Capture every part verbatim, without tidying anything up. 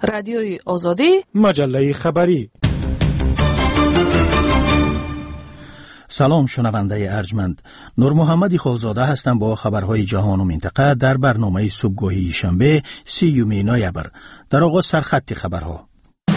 رادیوی آزادی، مجله خبری. سلام شنونده ارجمند، نور محمدی خالزاده هستم با خبرهای جهان و منطقه در برنامه صبحگاهی شنبه سیوم نوامبر. در آغاز سرخط خبرها.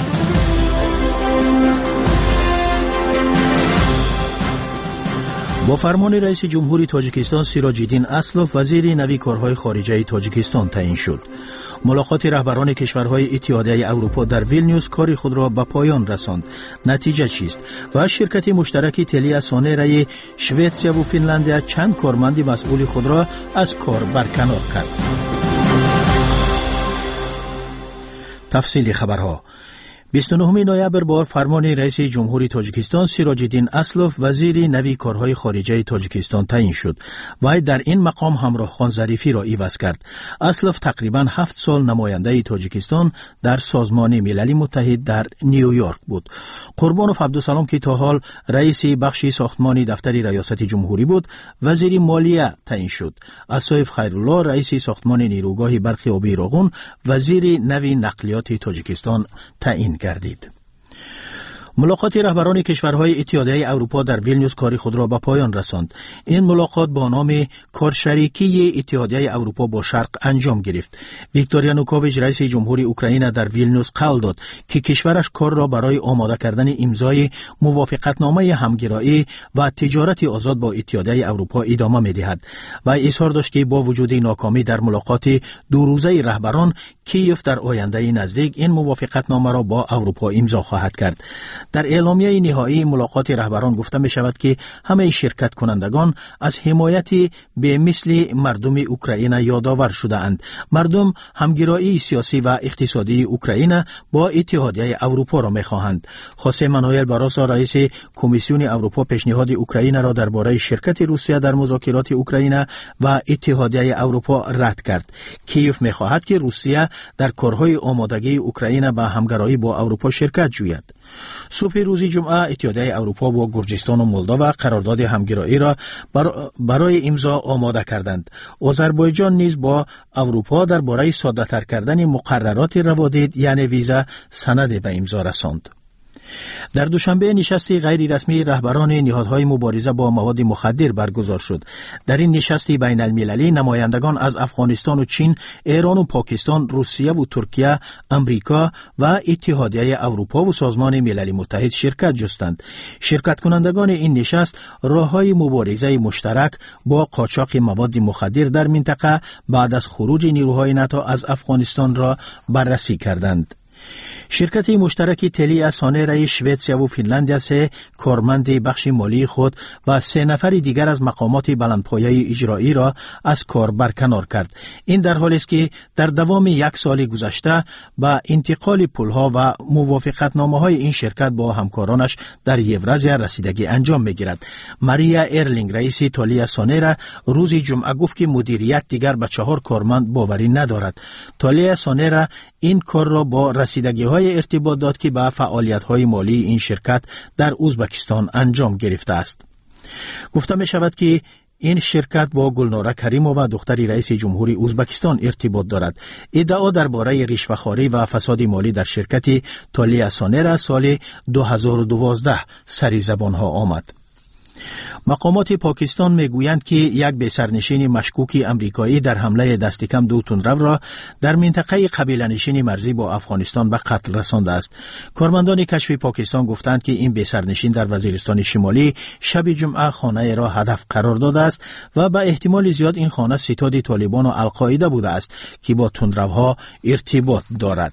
با فرمان رئیس جمهوری تاجیکستان سیراج الدین اسلوف وزیر نوی کارهای خارجه تاجیکستان تعیین شد. ملاقات رهبران کشورهای اتحادیه اروپا در ویلنیوس کار خود را به پایان رساند. نتیجه چیست؟ و شرکت مشترک تلیا سونرای شوئدیا و فنلاندیا چند کارمند مسئول خود را از کار برکنار کرد. تفصیل خبرها. بیست و نهم نوامبر با فرمان رئیس جمهوری تاجیکستان سیراج الدین اسلوف وزیر نوی کارهای خارجه تاجیکستان تعیین شد. وی در این مقام همراه خان ظریفی را عوض کرد. اسلوف تقریباً هفت سال نماینده تاجیکستان در سازمان ملل متحد در نیویورک بود. قربانوف عبدالسلام که تا حال رئیس بخش ساختمانی دفتر ریاست جمهوری بود، وزیر مالیه تعیین شد. اسایف خیرالله رئیس ساختمان نیروگاه برق آبی راغون وزیر نوی نقلیات تاجیکستان تعیین گردید. ملاقات رهبران کشورهای اتحادیه اروپا در ویلنیوس کار خود را به پایان رساند. این ملاقات با نام کارشریکی اتحادیه اروپا با شرق انجام گرفت. ویکتور یانوکوویچ رئیس جمهوری اوکراین در ویلنیوس قول داد که کشورش کار را برای آماده کردن امضای موافقتنامه همگرایی و تجارت آزاد با اتحادیه اروپا ادامه می‌دهد و اظهار داشت که با وجود ناکامی در ملاقات دو روزه رهبران کیف در آینده نزدیک این موافقتنامه را با اروپا امضا خواهد کرد. در اعلامیه نهایی ملاقات رهبران گفته می شود که همه شرکت کنندگان از حمایت به مثل مردم اوکراین یادآور شده اند. مردم همگرایی سیاسی و اقتصادی اوکراین با اتحادیه اروپا را می خواهند. خوسه مانوئل باروسو رئیس کمیسیون اروپا پیشنهاد اوکراین را درباره شرکت روسیه در مذاکرات اوکراین و اتحادیه اروپا رد کرد. کیف می خواهد که روسیه در کارهای آمادگی اوکراین با همگرایی با اروپا شرکت جوید. صبح روز جمعه اتحادیه اروپا با گرجستان و مولداوا قرارداد همگرایی را برای امضا آماده کردند. آذربایجان نیز با اروپا درباره ساده‌تر کردن مقررات روادید یعنی ویزا سند به امضا رساند. در دوشنبه نشستی غیر رسمی رهبران نهادهای مبارزه با مواد مخدر برگزار شد. در این نشستی بین المللی نمایندگان از افغانستان و چین، ایران و پاکستان، روسیه و ترکیه، امریکا و اتحادیه اروپا و سازمان ملل متحد شرکت جستند. شرکت کنندگان این نشست راههای مبارزه مشترک با قاچاق مواد مخدر در منطقه بعد از خروج نیروهای ناتو از افغانستان را بررسی کردند. شرکت مشترک تلیا سونرای شوئدیا و فنلاندیا سه کارمند بخش مالی خود و سه نفر دیگر از مقامات بلندپایه اجرایی را از کار برکنار کرد. این در حالی است که در دوام یک سال گذشته با انتقال پولها و موافقتنامه‌های این شرکت با همکارانش در یوراسیا رسیدگی انجام می‌گیرد. ماریا ایرلینگ رئیس تلیا سونرا روز جمعه گفت که مدیریت دیگر به چهار کارمند باوری ندارد. تلیا سونرا این کار را با رسیدگی‌های ارتباط داد که به فعالیت‌های مالی این شرکت در ازبکستان انجام گرفته است. گفته می شود که این شرکت با گلناره کریمووا و دختر رئیس جمهوری ازبکستان ارتباط دارد. ادعا درباره رشوه‌خواری و فساد مالی در شرکت تلیا سونرا سال دو هزار و دوازده سری زبانها آمد. مقامات پاکستان میگویند که یک بسرنشین مشکوک امریکایی در حمله دست کم دو تندرو را در منطقه قبیله‌نشین مرزی با افغانستان به قتل رسانده است. کارمندان کشف پاکستان گفتند که این بسرنشین در وزیرستان شمالی شب جمعه خانه را هدف قرار داده است و به احتمال زیاد این خانه ستاد طالبان و القاعده بوده است که با تندروها ارتباط دارد.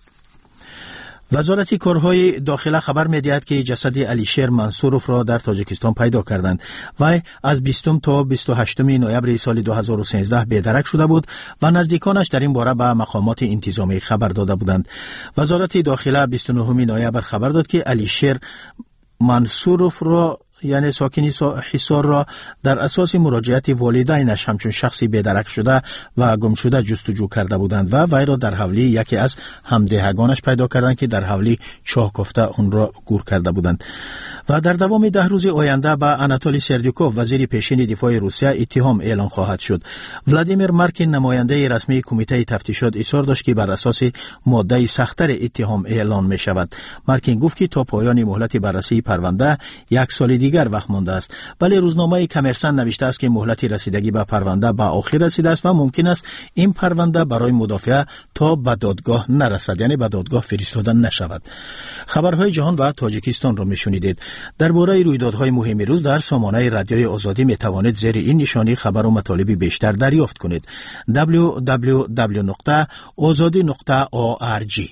وزارت کارهای داخله خبر می‌دهد که جسد علیشیر منصوروف را در تاجیکستان پیدا کردند. وی از بیستم تا بیست و هشتم نوامبر سال دو هزار و سیزده بی‌درک شده بود و نزدیکانش در این باره به مقامات انتظامی خبر داده بودند. وزارت داخله بیست و نهم نوامبر خبر داد که علیشیر منصوروف را یعنی ساکنی حصار را در اساس مراجعت والدینش همچون شخصی بی‌درک شده و گم شده جستجو کرده بودند و وی را در حولی یکی از همدهگانش پیدا کردند که در حولی چاه کوفته اون را گور کرده بودند. و در دوام ده روز آینده به آناتولی سردیوکوف وزیر پیشین دفاع روسیه اتهام اعلان خواهد شد. ولادیمیر مارکین نماینده رسمی کمیته تفتیشات اصرار داشت که بر اساس ماده سخت‌تر اتهام اعلان می شود. مارکین گفت که تا پایان مهلت بررسی پرونده یک سال دیگر وقت مانده است. ولی روزنامه کامرسن نوشته است که مهلت رسیدگی به پرونده به آخر رسیده است و ممکن است این پرونده برای مدافع تا به دادگاه نرسد، یعنی به دادگاه فرستاده نشود. خبرهای جهان و تاجیکستان را میشنیدید. درباره رویدادهای مهم روز در سامانه رادیوی آزادی می توانید زیر این نشانی خبر و مطالب بیشتر دریافت کنید. دبلیو دبلیو دبلیو دات آزادی دات او آر جی.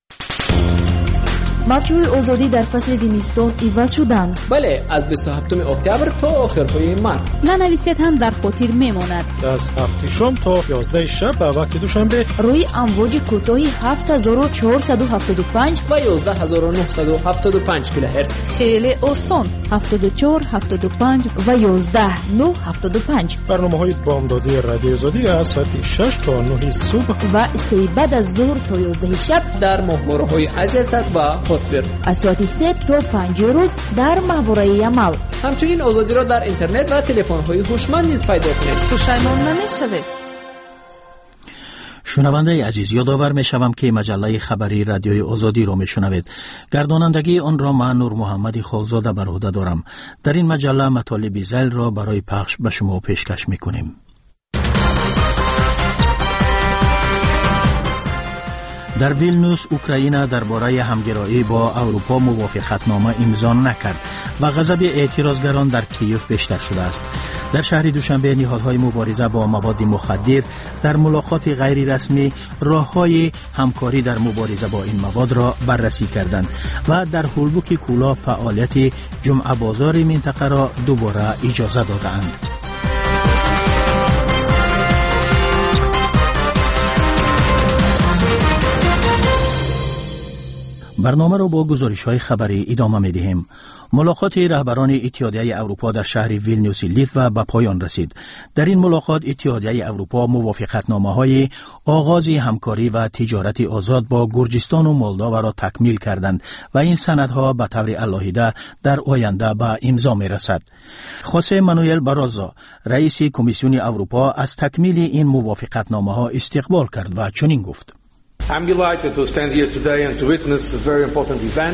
موجهای آزادی در فصل زمستان عوض شدند. بله، از بیست و هفتم اکتبر تا آخرهای مارس. ننویسید هم در خاطر میماند. از هفت شام تا یازده شب به وقت دوشنبه روی امواج کوتاه هفت هزار و چهارصد و هفتاد و پنج و یازده هزار و نهصد و هفتاد و پنج کیلوهرتز. خیلی آسان. هفتاد و چهار، هفتاد و پنج و یازده، نه، هفتاد و پنج. برنامه‌های بامدادی رادیو آزادی از ساعت شش تا نه صبح و سه بعد از ظهر تا یازده شب در ماهواره‌های عزیزت و از ساعت سه تا پنج روز در ماهواره عمل. همچنین آزادی را در اینترنت و تلفن‌های هوشمند نیز پیدا کنید. پشیمان نمی‌شوید. شنونده عزیز، یادآور می‌شوم که مجله خبری رادیوی آزادی را می‌شنوید. گردانندگی آن را من نور محمدی خالزاده بر عهده دارم. در این مجله مطالب ذیل را برای پخش به شما پیشکش می‌کنیم. در ویلنیوس اوکراین درباره همگرایی با اروپا موافقتنامه امضا نکرد و غضب اعتراضگران در کیف بیشتر شده است. در شهر دوشنبه نهادهای مبارزه با مواد مخدر در ملاقات غیر رسمی راههای همکاری در مبارزه با این مواد را بررسی کردند و در هولبوک کولا فعالیت جمعه بازار منطقه را دوباره اجازه دادند. برنامه را با گزارش‌های خبری ادامه می‌دهیم. ملاقات رهبران اتحادیه اروپا در شهر ویلنیوس لیتوا به پایان رسید. در این ملاقات اتحادیه اروپا موافقتنامه‌های آغاز همکاری و تجارت آزاد با گرجستان و مولداوا را تکمیل کردند و این سندها به طور علاهیده در آینده به امضا می‌رسد. خوسه مانوئل بارازو، رئیس کمیسیون اروپا، از تکمیل این موافقتنامه‌ها استقبال کرد و چنین گفت: I'm delighted to stand here today and to witness a very important event,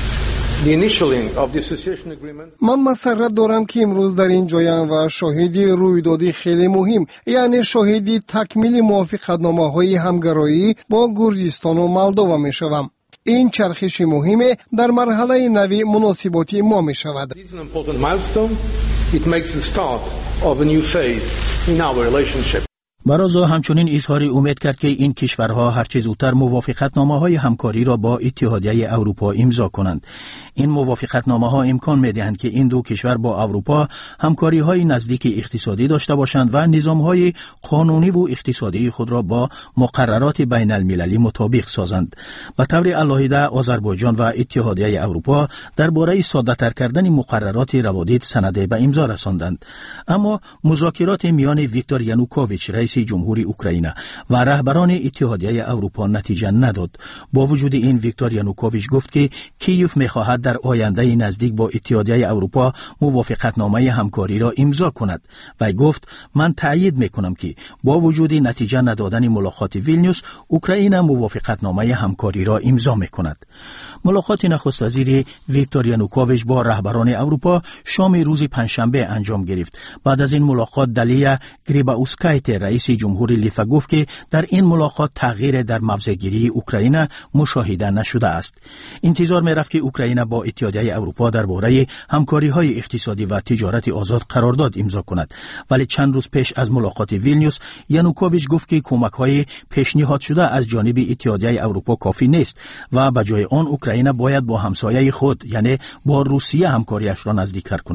the initialing of the association agreement. من مسرت دارم که امروز در این جایم و شاهدی رویدادی خیلی مهم، یعنی شاهدی تکمیل موافقتنامه‌های همگرایی با گرجستان و مولداوا میشوم. این چرخش مهمه در مرحله نوی مناسباتی ما می شود. This is an important milestone. It makes the start of a new phase in our relationship. بارازو همچنین اظهار امید کرد که این کشورها هرچه زودتر موافقتنامه‌های همکاری را با اتحادیه اروپا امضا کنند. این موافقتنامه‌ها امکان می‌دهند که این دو کشور با اروپا همکاری‌های نزدیک اقتصادی داشته باشند و نظام‌های قانونی و اقتصادی خود را با مقررات بین المللی مطابق سازند. به طور علاهیده آذربایجان و اتحادیه اروپا درباره ساده‌تر کردن مقررات روابط سند به امضا رساندند. اما مذاکرات میان ویکتور یانوکوویچ رئیس جمهوری اوکراین و رهبران اتحادیه اروپا نتیجه نداد. با وجود این ویکتور یانوکوویچ گفت که کیف می‌خواهد در آینده نزدیک با اتحادیه اروپا موافقتنامه همکاری را امضا کند و گفت: من تأیید می‌کنم که با وجود نتیجه ندادن ملاقات ویلنیوس، اوکراین موافقتنامه همکاری را امضا می‌کند. ملاقات نخست وزیر ویکتور یانوکوویچ با رهبران اروپا شام روز پنجشنبه انجام گرفت. بعد از این ملاقات دالیا گریباوسکایت رئیس جمهوری لیتوا گفت که در این ملاقات تغییر در موضع‌گیری اوکراین مشاهده نشده است. انتظار می‌رفت که اوکراین با اتحادیه اروپا درباره همکاری‌های اقتصادی و تجارت آزاد قرارداد امضا کند، ولی چند روز پیش از ملاقات ویلنیوس یانوکوویچ گفت که کمک‌های پیشنهاد شده از جانب اتحادیه اروپا کافی نیست و به جای آن اوکراین باید با همسایه خود یعنی با روسیه همکاریش را نزدیک‌تر کند.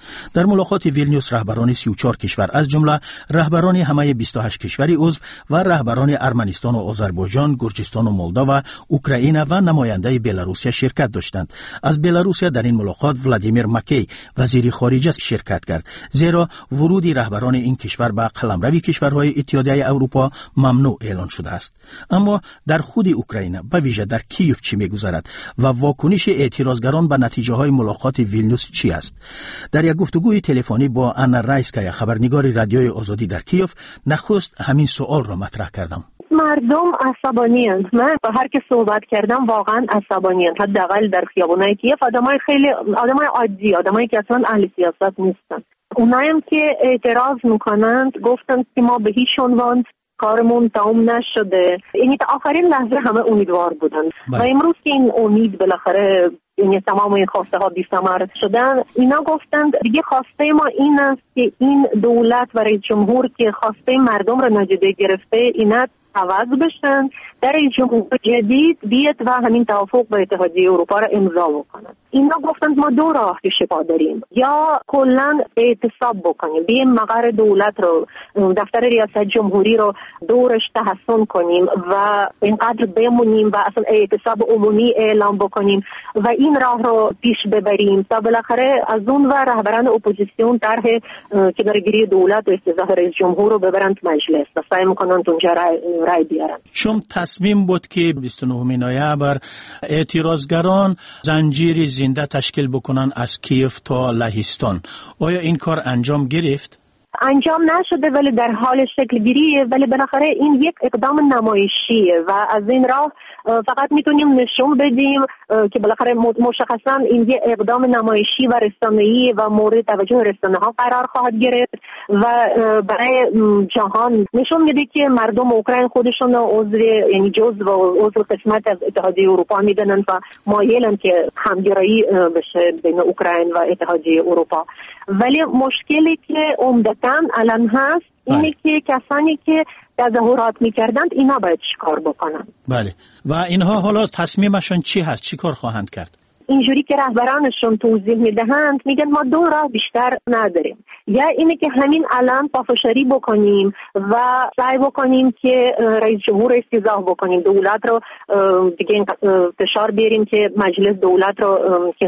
در ملاقات ویلنیوس رهبران سی و چهار کشور از جمله رهبران همه بیست و هشت کشوری عضو و رهبران ارمنستان و آذربایجان، گرجستان و مولداوا، اوکراین و نماینده بلاروسیا شرکت داشتند. از بلاروسیا در این ملاقات ولادیمیر مکی وزیر خارجه شرکت کرد، زیرا ورود رهبران این کشور به قلمرو کشورهای اتحادیه اروپا ممنوع اعلان شده است. اما در خود اوکراین به ویژه در کیف چی می‌گذرد و واکنش اعتراضگران به نتیجه های ملاقات ویلنیوس چی است؟ در یک گفتگوی تلفنی با آنا رایسکایا خبرنگار رادیوی آزادی در کیف نخست همین سوال را مطرح کردم. مردم عصبانی‌اند. من با هر که صحبت کردم واقعا عصبانی‌اند. حداقل در خیابان‌های کیف آدمای خیلی آدمای عادی، آدمایی که اصلا اهل سیاست نیستن. اونایم که اعتراض میکنند گفتند که ما به هیچ عنوان کارمون تمام نشده. یعنی تا آخرین لحظه همه امیدوار بودن و امروز که این امید بالاخره یعنی تمام این خواسته ها بی‌ثمر شدن، اینا گفتند دیگه خواسته ما این است که این دولت و رئیس جمهور که خواسته مردم را نادیده گرفته اینا عوض بشن، در رئیس جمهور جدید بیاد و همین توافق با اتحادیه اروپا را امضا بکنند. اینا گفتند ما دو راه پیش پا داریم، یا کلا اعتصاب بکنیم، بیایم مقر دولت رو، دفتر ریاست جمهوری رو دورش تحسن کنیم و اینقدر بمونیم و اصلا اعتصاب عمومی اعلام بکنیم و این راه رو پیش ببریم تا بالاخره از اون و رهبران اپوزیسیون طرح که درگیری دولت و استضعاف رئیس جمهور رو ببرند مجلس و سعی میکنند اونجا رای, رای بیارن. چون تصمیم بود که بیست و نهم نوامبر اعتراضگران زنجیری زنده تشکیل بکنن از کیف تا لهستان، آیا این کار انجام گرفت؟ انجام نشده ولی در حال شکل گیریه، ولی بالاخره این یک اقدام نمایشیه و از این راه فقط میتونیم نشون بدیم که بالاخره مشخصا این یک اقدام نمایشی و رسانه‌ای و مورد توجه رسانه‌ها قرار خواهد گرفت و برای جهان نشون میده که مردم اوکراین خودشون عضو یعنی جزء و عضو قسمت از اتحادیه اروپا میدونن و مایلن که همگرایی بشه بین اوکراین و اتحادیه اروپا. ولی مشکلی که عمدتاً الان هست اینه که کسانی که تظاهرات میکردند اینا باید چیکار بکنن. بله، و اینها حالا تصمیمشون چی هست؟ چی کار خواهند کرد؟ اینجوری که رهبرانشون توضیح میدهند میگن ما دو راه بیشتر نداریم، یا اینه که همین الان پافشاری بکنیم و سعی بکنیم که رئیس جمهور استیضاح بکنیم، دولت رو دیگه فشار بیاریم که مجلس دولت رو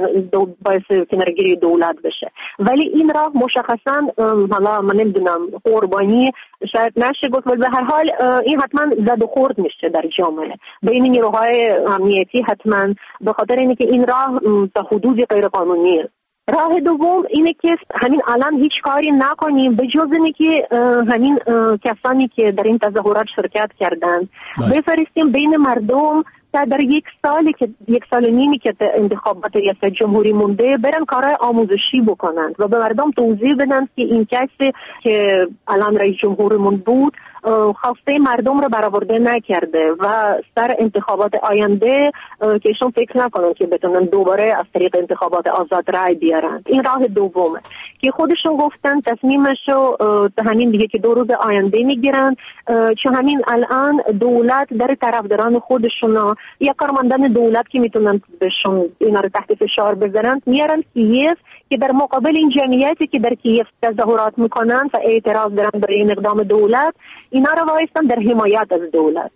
باعث کنارگیری دولت بشه. ولی این راه مشخصا حالا من نمیدونم قربانی شاید نشه گفت، ولی به هر حال این حتما زد و خورد میشه در جامعه بین نیروهای امنیتی، حتما به خاطر اینه که این راه تا حدودی غیر قانونیه. راه دوم اینه که همین الان هیچ کاری نکنیم به جز اینه که همین کسانی که در این تظاهرات شرکت کردند بفرستیم بین مردم تا در یک سالی که یک سال نیمی که انتخابات ریاست جمهوری مونده برن کارهای آموزشی بکنند و به مردم توضیح بدن که این کسی که الان رئیس جمهورمون بود خواسته مردم رو برآورده نکرده و سر انتخابات آینده که ایشون فکر نکنن که بتونن دوباره از طریق انتخابات آزاد رای بیارن. این راه دومه که خودشون گفتن تصمیمشو همین دیگه که دو روز آینده میگیرن، چون همین الان دولت در طرفداران خودشون یا کارمندان دولت که میتونن بهشون اینا رو تحت فشار بذارن میارن کیف که در مقابل این جمعیتی که در کیف تظاهرات میکنن و اعتراض دارن برای این اقدام دولت، اینا رو وایستن در حمایت از دولت.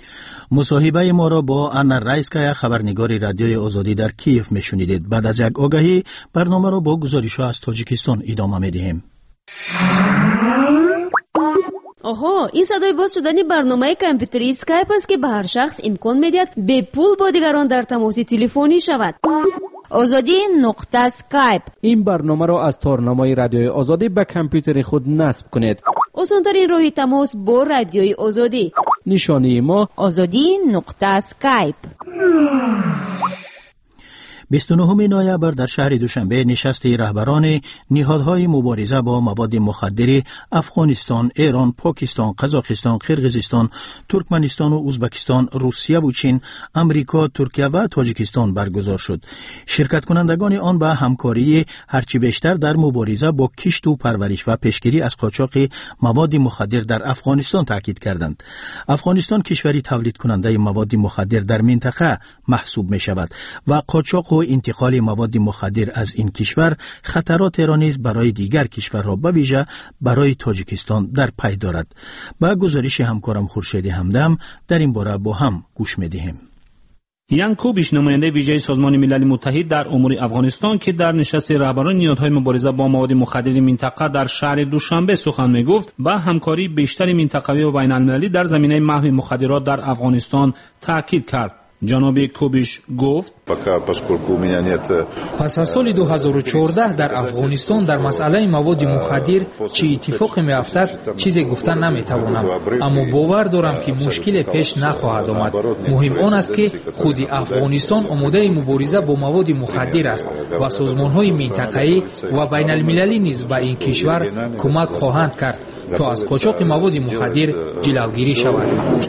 مصاحبه ما را با آنا رایسکایا خبرنگار رادیوی آزادی در کیف میشنیدید. بعد از یک آگهی برنامه را با گزارش‌ها از تاجیکستان ادامه میدهیم. آها، این صدای باز شدن برنامه کامپیوتری اسکایپ است که به هر شخص امکان میدهد به پول با دیگران در تماس تلفنی شود. آزادی نقطه اسکایپ. این برنامه را از تارنمای رادیوی آزادی به کامپیوتر خود نصب کنید. آسان‌ترین راه تماس با رادیوی آزادی. نشانی ما آزادی نقطه اسکایپ. بیست و نهم نوامبر در شهر دوشنبه نشست رهبران نهادهای مبارزه با مواد مخدر افغانستان، ایران، پاکستان، قزاقستان، قرقیزستان، ترکمنستان و ازبکستان، روسیه و چین، امریکا، ترکیه و تاجیکستان برگزار شد. شرکت کنندگان آن به همکاری هرچی بیشتر در مبارزه با کشت و پرورش و پیشگیری از قاچاق مواد مخدر در افغانستان تاکید کردند. افغانستان کشوری تولید کننده مواد مخدر در منطقه محسوب می شود و قاچاق و انتقال مواد مخدر از این کشور خطرات را نیز برای دیگر کشورها به ویژه برای تاجیکستان در پی دارد. با گزارش همکارم خورشید همدم در این باره با هم گوش می‌دهیم. یان کوبیش نماینده ویژه سازمان ملل متحد در امور افغانستان که در نشست رهبران نهادهای مبارزه با مواد مخدر منطقه در شهر دوشنبه سخن میگفت با همکاری بیشتر منطقوی و بین المللی در زمینه محو مخدرات در افغانستان تاکید کرد. جناب کوبیش گفت پس از سال دو هزار و چهارده در افغانستان در مسئله مواد مخدر چه اتفاقی میافتد چیزی گفتن نمیتوانم، اما باور دارم که مشکل پیش نخواهد آمد. مهم آن است که خود افغانستان آماده مبارزه با مواد مخدر است و سازمان‌های منطقه‌ای و بین المللی نیز به این کشور کمک خواهند کرد تا از قاچاق مواد مخدر جلوگیری شود.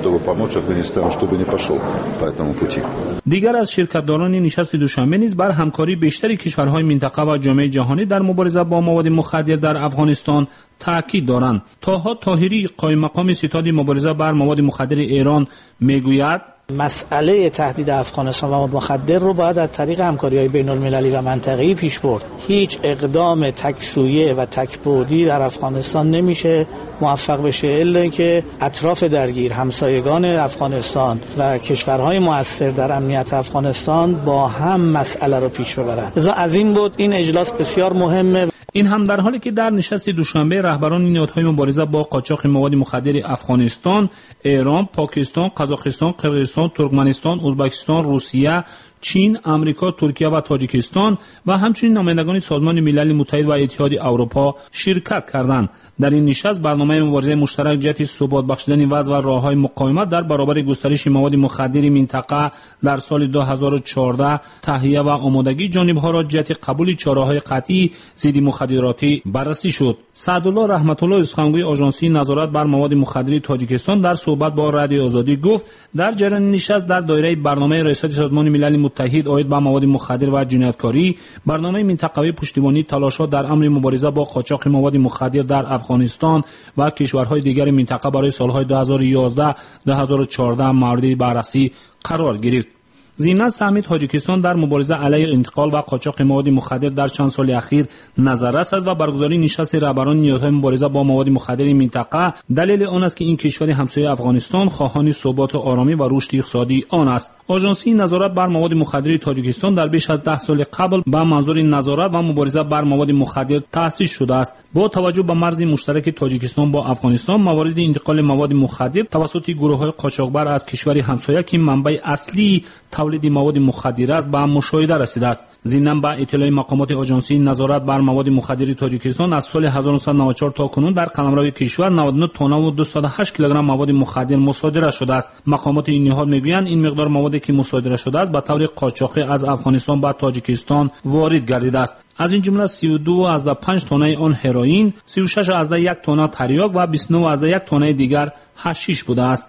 دیگر از شرکت‌داران نشست دوشنبه نیز بر همکاری بیشتری کشورهای منطقه و جامعه جهانی در مبارزه با مواد مخدر در افغانستان تاکید دارند. طاها طاهری قائم مقام ستاد مبارزه بر مواد مخدر ایران میگوید مسئله تهدید افغانستان و مواد مخدر رو باید از طریق همکاری‌های بین‌المللی و منطقه‌ای پیش برد. هیچ اقدام تکسویه و تکبودی در افغانستان نمیشه موفق بشه الا اینکه اطراف درگیر، همسایگان افغانستان و کشورهای مؤثر در امنیت افغانستان با هم مسئله رو پیش ببرند. لذا از این بود این اجلاس بسیار مهمه. این هم در حالی که در نشست دوشنبه رهبران نهادهای مبارزه با قاچاق مواد مخدر افغانستان، ایران، پاکستان، قزاقستان، قرقیزستان، ترکمنستان، ازبکستان، روسیه، چین، امریکا، ترکیه و تاجیکستان و همچنین نمایندگان سازمان ملل متحد و اتحاد اروپا شرکت کردند. در این نشست برنامه مبارزه مشترک جهت ثبات بخشیدن وضع و راههای مقاومت در برابر گسترش مواد مخدر منطقه در سال دو هزار و چهارده تهیه و آمادگی جانبها را جهت قبول چاره‌های قطعی ضد مخدراتی بررسی شد. سعدالله رحمت الله سخنگوی آژانسی نظارت بر مواد مخدر تاجیکستان در صحبت با رادیو آزادی گفت در جریان نشست در دایره برنامه ریاست سازمان ملل متحد عاید به مواد مخدر و جنایتکاری، برنامه منطقوی پشتیبانی تلاش‌ها در امر مبارزه با قاچاق مواد مخدر در افغانستان و کشورهای دیگر منطقه برای سالهای دو هزار و یازده دو هزار و چهارده مورد بررسی قرار گرفت. ضمن سهم تاجیکستان در مبارزه علیه انتقال و قاچاق مواد مخدر در چند سال اخیر نظررس است و برگزاری نشست رهبران نهادهای مبارزه با مواد مخدر منطقه دلیل آن است که این کشور همسایه افغانستان خواهان ثبات و آرامی و رشد اقتصادی آن است. آژانسی نظارت بر مواد مخدر تاجیکستان در بیش از ده سال قبل با منظور نظارت و مبارزه بر مواد مخدر تأسیس شده است. با توجه به مرز مشترک تاجیکستان با افغانستان، موارد انتقال مواد مخدر توسط گروه‌های قاچاقبر از کشور همسایه که منبع اصلی تولید مواد مخدر است به مشاهده رسیده است. ضمن با اطلاع مقامات آژانسی نظارت بر مواد مخدر تاجیکستان از سال هزار و نهصد و نود و چهار تا کنون در قلمرو کشور نود و نه تن و دویست و هشت کیلوگرم مواد مخدر مصادره شده است. مقامات این نهاد میگویند این مقدار موادی که مصادره شده است به طور قاچاقی از افغانستان به تاجیکستان وارد گردیده است. از این جمله سی و دو از پنج تن آن هروئین، سی و شش از یک تن تریاک و بیست و نه از یک تن دیگر حشیش بوده است.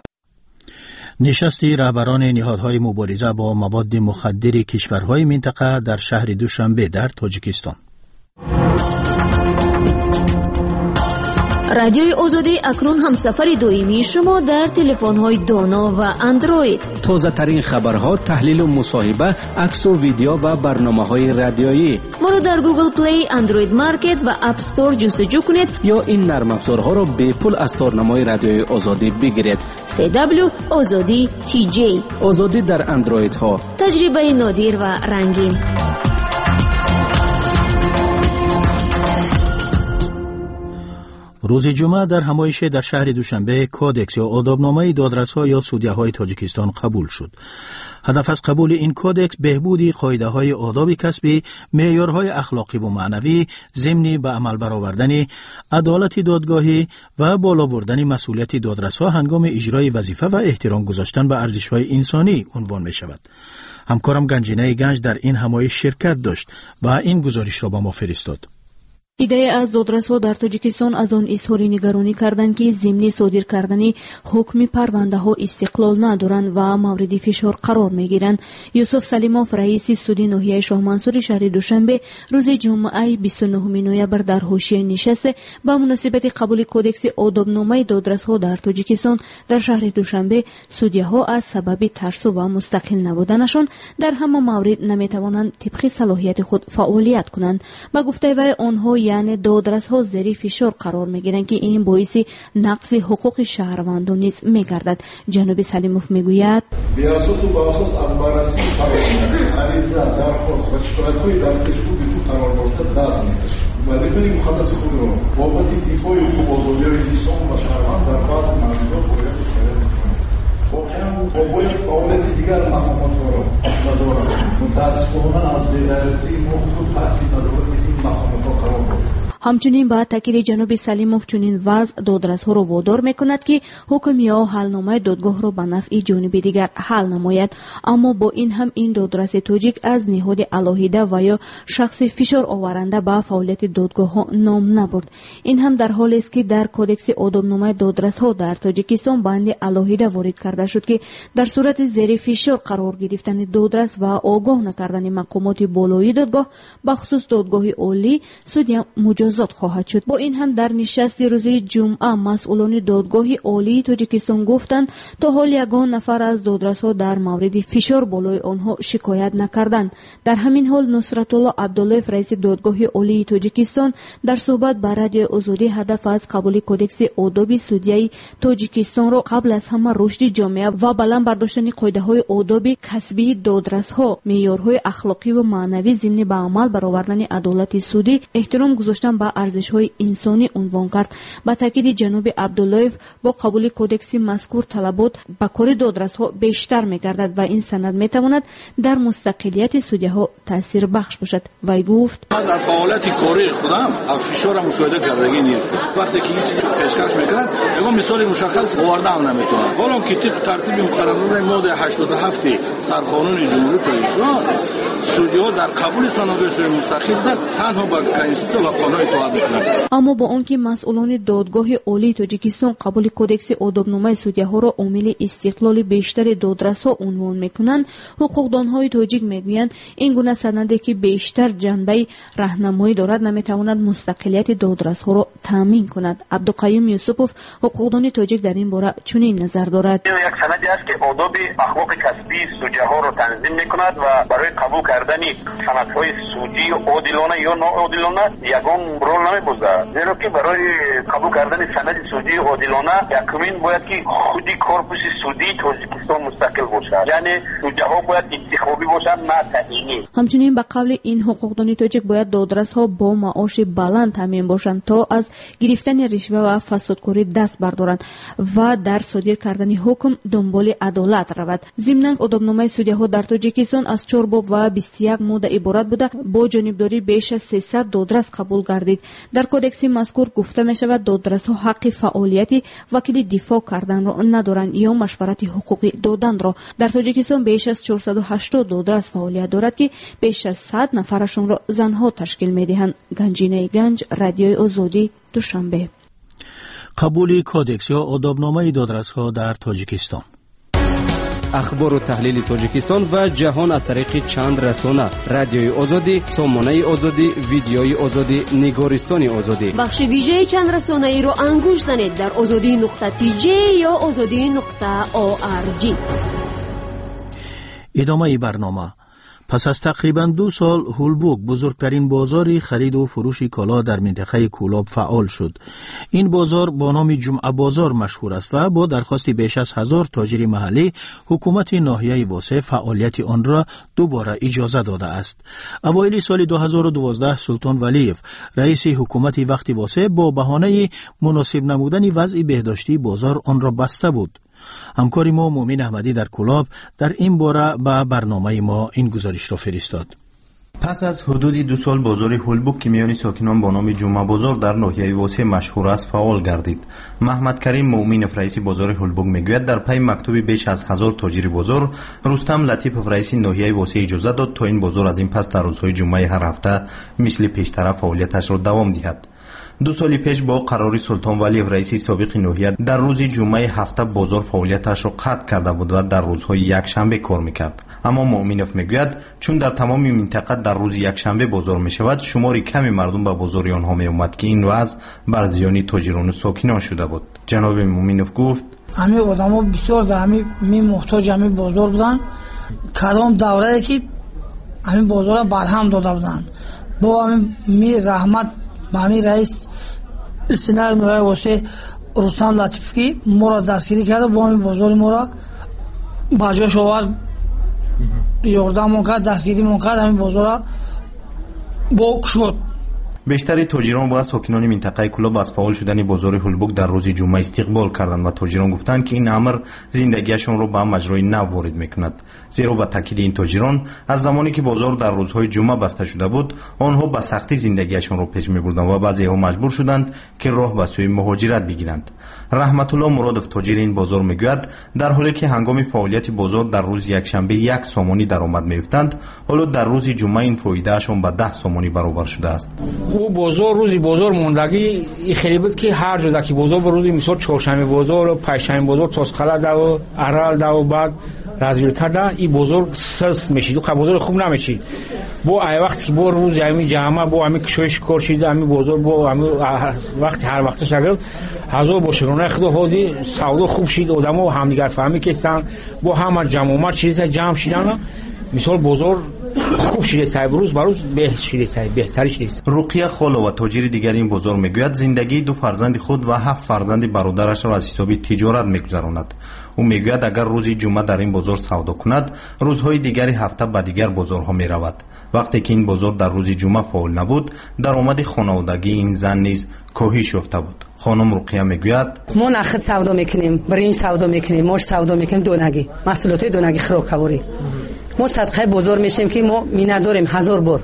نشستی رهبران نهادهای مبارزه با مواد مخدر کشورهای منطقه در شهر دوشنبه در تاجیکستان. رادیوی آزادی اکنون هم سفر دائمی شما در تلفن‌های دانا و اندروید. تازه ترین خبرها، تحلیل و مصاحبه، عکس و ویدیو و برنامه‌های رادیویی. ما رو در گوگل پلی، اندروید مارکت و اپ استور جستجو کنید یا این نرم افزارها رو به پول از تارنمای رادیوی آزادی بگیرید. سی دبلیو آزادی تی جی. آزادی در اندروید ها. تجربه نادر و رنگین. روز جمعه در همایش در شهر دوشنبه کودکس یا آدابنامه دادرس‌ها یا سودیه‌های تاجیکستان قبول شد. هدف از قبول این کودکس بهبود قاعده‌های آداب کسبی، معیارهای اخلاقی و معنوی، ضمن به عمل برآوردن عدالت دادگاهی و بالا بردن مسئولیت دادرس‌ها هنگام اجرای وظیفه و احترام گذاشتن به ارزش‌های انسانی عنوان می‌شود. همکارم گنجینه گنج در این همایش شرکت داشت و این گزارش را با ما فرستاد. ایده از دادرس‌ها در تاجیکستان از آن اظهار نگرانی کردند که ضمن صادر کردن حکم پرونده‌ها استقلال ندارند و مورد فشار قرار می‌گیرند. یوسف سلیموف رئیس سود ناحیه شاه منصور شهر دوشنبه روز جمعه بیست و نهم نوامبر در حاشیه نشست با مناسبت قبول کدکس آدابنامه دادرس‌ها در تاجیکستان در شهر دوشنبه سودی‌ها از سبب ترس و مستقل نبودنشان در همه مورد نمی‌توانند طبق صلاحیت خود فعالیت کنند. با گفته وی آنها یعنی دادرس‌ها زیر فشار قرار می‌گیرند که این باعث نقض حقوق شهروندان نیز می‌گردد. جناب سلیموف می‌گوید بیاساس و باساس از بررسی عریضه درخواست و شکایت‌های در کشور قرار گرفته دست می‌کشد. وظیفه مقدس خود را بابت دفاع حقوق آزادی انسان و شهروند در بعض موارد باید رعایت کنید. واقعاً باید فعالیت دیگر مقامات را نظارت کنید. متأسفانه از بی‌غیرتی موضوع تحت نظارت این مقامات قرار گرفت. همچنین با تاکید جناب سلیموف چنین وضع دادرس‌ها را وادار می‌کند که حکم یا حلنامه دادگاه را به نفع جانب دیگر حل نماید. اما با این هم این دادرس تاجیک از نهاد علاهیده و یا شخص فشار آورنده به فعالیت دادگاه‌ها نام نبرد. این هم در حالی است که در کدکس آدابنامه دادرس‌ها در تاجیکستان بند علاهیده وارد کرده شد که در صورت زیر فشار قرار گرفتن دادرس و آگاه نکردن مقامات بالایی دادگاه به خصوص دادگاه عالی سودی مجاز خواهد شد. با این هم در نشست روز جمعه مسئولان دادگاه عالی تاجیکستان گفتند تا حال یگان نفر از دادرس‌ها در مورد فشار بالای آنها شکایت نکردند. در همین حال نصرت الله عبدالله رئیس دادگاه عالی تاجیکستان در صحبت با رادیو آزادی هدف از قبول کدکس آداب سودیه تاجیکستان را قبل از همه رشد جامعه و بلند برداشتن قاعده‌های آداب کسبی دادرس‌ها، معیارهای اخلاقی و معنوی ضمن به عمل برآوردن عدالت سودی، احترام گذاشتن به ارزش‌های انسانی عنوان کرد. با تاکید جناب عبدالله با قبول کدکس مذکور طلبات به کار دادرس‌ها بیشتر می‌گردد و این سند می‌تواند در مستقلیت سودی‌ها تاثیر بخش باشد. وی گفت در فعالیت کاری خودم فشار مشاهده کردگی نیست. وقتی که هیچ پیشکش می‌کنند اما مثال مشخص آورده هم نمی‌تونم. حالا که طبق ترتیب مقررات ماده هشتاد و هفت سرقانون جمهوری اسلامی سودی‌ها در قبول صنایع مستقل تنها با کنستیتوسیون و قانون اطاعت می‌کنند. اما با آنکه مسئولان دادگاه عالی تاجیکستان قبول کدکس آدابنامه سودی‌ها را عامل استقلال بیشتر دادرس‌ها عنوان می‌کنند، حقوقدان‌های تاجیک می‌گویند این گونه سندی که بیشتر جنبه راهنمایی دارد نمی‌تواند مستقلیت دادرس‌ها را تامین کند. عبدالقیوم یوسفوف حقوقدان تاجیک در این باره چنین نظر دارد. یک سندی است که آداب اخلاق کسبی سودی‌ها را تنظیم می‌کند و برای قبول کردن سندهای سودی عادلانه یا ناعادلانه یگان رول نمی‌بازد. زیرا که برای قبول کردن سند سودی عادلانه یکمین باید که خودی کورپوس سودی تاجیکستان مستقل باشد، یعنی سودی‌ها باید انتخابی باشند نه تعیینی. همچنین به قول این حقوقدان تاجیک باید دادرس‌ها با معاش بلند تامین باشند تا از گرفتن رشوه و فسادکاری دست بردارند و در صادر کردن حکم دنبال عدالت رود. ضمناً آدابنامه سودی‌ها در تاجیکستان از چهار باب و بیست و یک ماده عبارت بوده با جانبداری بیش از سیصد دادرس قبول گردید. در کدکس مذکور گفته می شود دادرس‌ها حق فعالیت وکیل دفاع کردن را ندارند یا مشورت حقوقی دادن را. در تاجیکستان بیش از چهارصد و هشتاد دادرس فعالیت دارد که بیش از صد نفرشان را زنها تشکیل می دهند. گنجینه گنج، رادیوی آزادی، دوشنبه. قبول کدکس یا آدابنامه دادرس‌ها در تاجیکستان. اخبار و تحلیل تاجیکستان و جهان از طریق چند رسانه: رادیوی آزادی، سامانه آزادی، ویدیوی آزادی، نگارستان آزادی. بخش ویژه چند رسانه ای رو انگوش زنید در آزادی نقطه تی جی یا آزادی نقطه او آر جی. ادامه برنامه. پس از تقریباً دو سال هولبوک بزرگترین بازار خرید و فروش کالا در منطقه کولاب فعال شد. این بازار با نام جمعه بازار مشهور است و با درخواست بیش از هزار تاجر محلی حکومت ناحیه واسه فعالیت آن را دوباره اجازه داده است. اوایل سال دو هزار و دوازده سلطان ولیف رئیس حکومت وقت واسه با بهانه مناسب نمودن وضع بهداشتی بازار آن را بسته بود. همکار ما مومن احمدی در کولاب در این باره به برنامه ما این گزارش را فرستاد. پس از حدود دو سال بازار هولبوک که میان ساکنان با نام جمعه بازار در ناحیه واسه مشهور است فعال گردید. محمد کریم مومینوف رئیس بازار هولبوک میگوید در پی مکتوب بیش از هزار تاجر بازار رستم لطیفوف رئیس ناحیه واسه اجازه داد تا این بازار از این پس در روزهای جمعه هر هفته مثل پیشتر فعالیتش را دوام دهد. دو سال پیش با قراری سلطان ولیف رئیس سابق ناحیه در روز جمعه هفته بازار فعالیتش را قطع کرده بود و در روزهای یک شنبه کار میکرد. اما مومینوف میگوید چون در تمام منطقه در روز یک شنبه بازار میشود، شماری کمی مردم به بازار آنها می اومد که این وضع بر زیان تاجران و ساکنان شده بود. جناب مومینوف گفت همه آدما بسیار در همین می محتاج همین بازار بودن. کدام دوره که همین بازار برهم داده بودن با همین می رحمت با همین رئیس سینای نوعه واسه رستم لطیفی ما را دستگیری کرده، با همین بازار ما را بجاش آورد، یاردم کرد، دستگیری کرد، همین بازار را باک شد. بیشتر تاجران و ساکنان منطقه کلاب از فعال شدن بازار هولبوک در روز جمعه استقبال کردند و تاجران گفتند که این امر زندگیشان را به مجرای نو وارد میکند. زیرا به تاکید این تاجران از زمانی که بازار در روزهای جمعه بسته شده بود، آنها به سختی زندگیشان را پیش میبردند و بعضی‌ها مجبور شدند که راه به سوی مهاجرت بگیرند. رحمت الله مرادوف تاجر این بازار میگوید در حالی که هنگام فعالیت بازار در روز یک شنبه یک سامانی درآمد می‌یافتند، حالا در روز جمعه این فایدهشان به ده سامانی برابر شده است. او بازار روزی بازار موندگی خیلی بود که هر جا که بازار به روزی مثال چهارشنبه بازار و پنجشنبه بازار تاسخلا ده و ارال ده و بعد رزویل کرده این بازار سست میشید و بازار خوب نمیشید. با ای وقتی که با روز همین جمعه با همین کشویش کار شده همین بازار با همین وقتی هر وقتش اگر هزار باشه رونه خدا حاضی سودا خوب شید آدم‌ها همدیگر فهمی کسان با همه جمع چیز جمع شدن مثال بازار خوب شده سای روز بروز بهتر شده سای بهتری شده. رقیه خاله و تاجر دیگر این بازار میگوید زندگی دو فرزند خود و هفت فرزند برادرش را از حساب تجارت میگذراند. او میگوید اگر روزی جمعه در این بازار سودا کند، روزهای دیگری هفته به دیگر بازارها میرود. وقتی که این بازار در روز جمعه فعال نبود، درآمد خانوادگی این زن نیز کاهش یافته بود. خانم رقیه میگوید ما نخود سودا میکنیم، برنج سودا میکنیم، ماش سودا میکنیم، دونگی محصولات دونگی خوراکواری. ما صدقه بازار میشیم که ما می نداریم هزار بار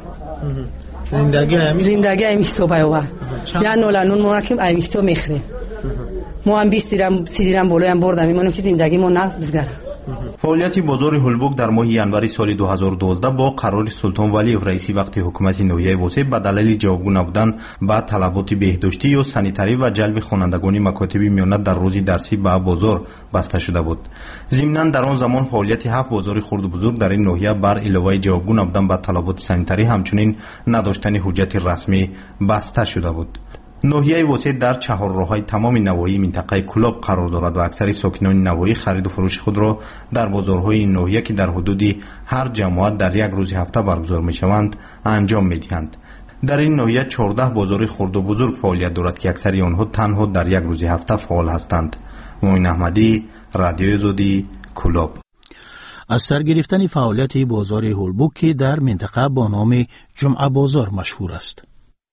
زندگی همی زندگی همی صبح و یا نولانون ما که همیستو میخریم. ما هم بیست دیرم سی دیرم بالای هم بردم میمونیم که زندگی ما نقص بزگره. فعالیت بازار هولبوک در ماه ینوری سال دو هزار و دوازده با قرار سلطان ولیف رئیس وقت حکومت ناحیه واسه به دلیل جوابگو نبودن به طلبات بهداشتی یا سانیتری و جلب خوانندگان مکاتب میانه در روزی درسی به بازار بسته شده بود. ضمناً در آن زمان فعالیت هفت بازار خرد و بزرگ در این ناحیه بر علاوه جوابگو نبودن به طلبات سانیتری همچنین نداشتن حجت رسمی بسته شده بود. ناحیه واسه در چهارراه‌های تمام نواحی منطقه کلاب قرار دارد و اکثر ساکنان نواحی خرید و فروش خود را در بازارهای این ناحیه که در حدود هر جماعت در یک روز هفته برگزار می‌شوند انجام می‌دهند. در این ناحیه چهارده بازار خرد و بزرگ فعالیت دارد که اکثر آنها تنها در یک روز هفته فعال هستند. معین احمدی، رادیو آزادی، کلاب. از سر گرفتن فعالیت بازار هولبوک که در منطقه با نام جمعه بازار مشهور است.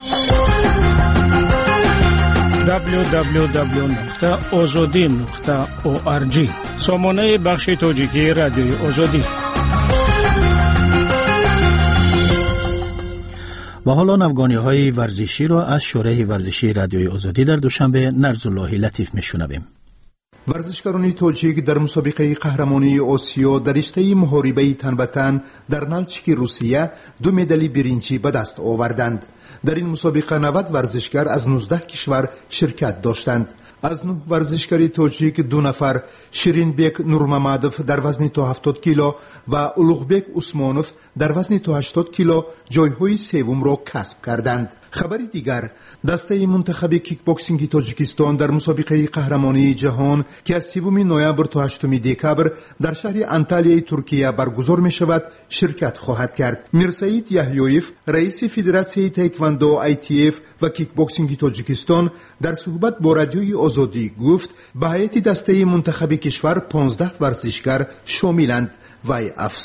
دبلیو دبلیو دبلیو نقطه آزادی نقطه او آر جی سامانه بخش تاجیکی رادیوی آزادی. و حالا نوگانی های ورزشی را از شورای ورزشی رادیوی آزادی در دوشنبه نرزالله لطیف میشنویم. ورزشکاران تاجیک در مسابقه قهرمانی آسیا در رشته محاربه تن به تن در نلچیک روسیه دو مدال برنجی به دست آوردند. در این مسابقه نود ورزشکار از نوزده کشور شرکت داشتند. از نه ورزشکار تاجیک دو نفر شیرینبek نورمامادوف در وزن تا هفتاد کیلو و اولوغبek عثمانوف در وزن تا هشتاد کیلو جایهای سوم را کسب کردند. خبر دیگر، دسته منتخب کیک باکسینگ تاجیکستان در مسابقه قهرمانی جهان که از سوم نوامبر تا هشتم دکبر در شهر انتالیای ترکیه برگزار می شود شرکت خواهد کرد. میرسعید یحیویف رئیس فدراسیون تایکواندو آی تی اف و کیک باکسینگ تاجیکستان در صحبت با رادیوی آزادی گفت به هیئت دسته منتخب کشور پانزده ورزشکار شاملند. وی افزود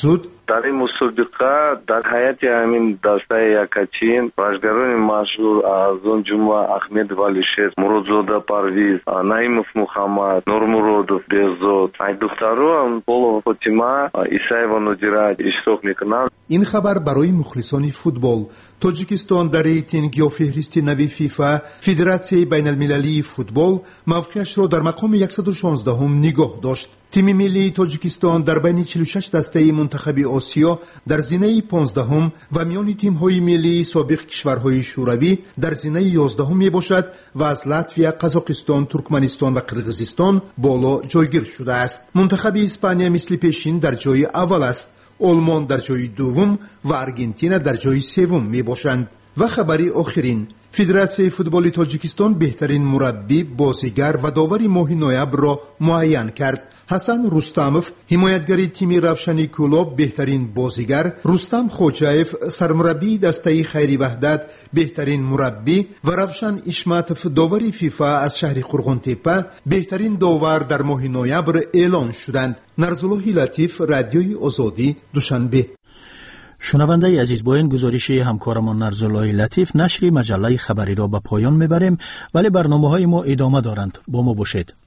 در این مسابقه در حیات همین دسته یکاچین باشگران مشهور از اون جمله احمد ولیشیر، مرادزاده پرویز، نعیمов محمد، نورمуродов بهزاد، ای دخترو پولو فاطمه عیسایeva نودیرا اشتراک میکنند. این خبر برای مخلصان فوتبال. تاجیکستان در ریتینگ یا فهرست نوی فیفا فدراسیون بین المللی فوتبال موقعش را در مقام صد و شانزده هم نگاه داشت. تیم ملی تاجیکستان در بین چهل و شش دسته منتخب آسیا در زینه پانزده هم و میان تیم های ملی سابق کشورهای شوروی در زینه یازده هم می باشد و از لاتویا، قزاقستان، ترکمنستان و قرغیزستان بالا جایگیر شده است. منتخب اسپانیا مثل پیشین در جای اول است. آلمان در جای دوم و آرژانتین در جای سوم می باشند. و خبری آخرین، فدراسیون فوتبال تاجیکستان بهترین مربی، بازیگر و داور ماه نوامبر را معین کرد. حسن رستموف حمایتگر تیم روشن کلوب بهترین بازیگر، رستم خوجایف سرمربی دسته خیری وحدت بهترین مربی و روشن اشماتوف داور فیفا از شهر قرغنتپه بهترین داور در ماه نوامبر اعلان شدند. نرزالله لطیف، رادیوی آزادی، دوشنبه. شنونده عزیز، با این گزارش همکارمان نرزالله لطیف نشر مجله خبری را به پایان میبریم، ولی برنامه های ما ادامه دارند. با ما باشید.